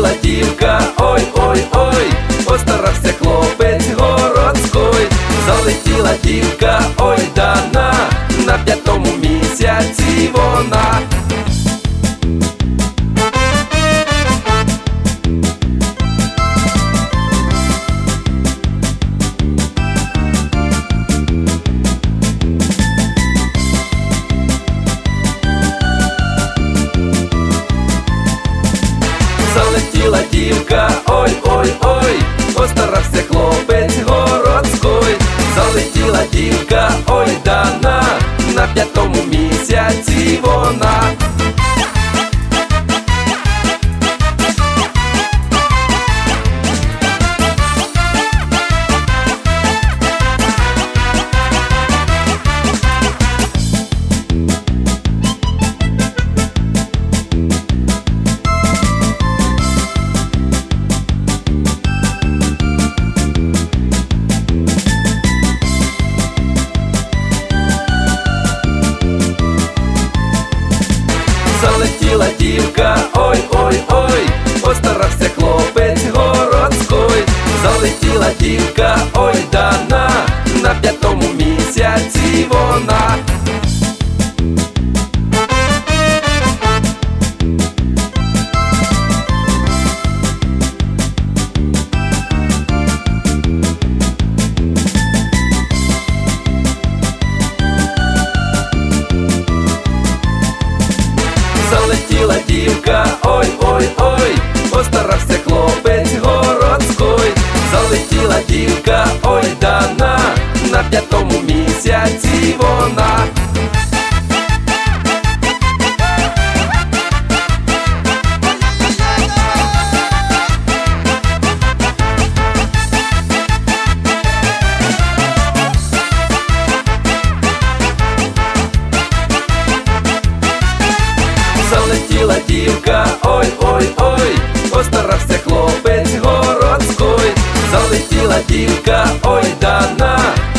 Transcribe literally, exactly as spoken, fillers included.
Залетіла дівка, ой-ой-ой, постарався хлопець городський. Залетіла дівка, ой дана, на п'ятому місяці вона. Залетіла дівка, ой-ой-ой, постарався хлопець городський. Залетіла дівка, ой дана, на п'ятому місяці вона. Залетіла дівка, ой-ой-ой, постарався хлопець городський. Залетіла дівка, ой дана, на п'ятому місяці вона. Залетіла дівка, ой-ой-ой, постарався хлопець городський. Залетіла дівка, ой дана, на п'ятому місяці вона. Залетіла дівка, ой-ой-ой, постарався хлопець городський. Залетіла дівка, ой дана,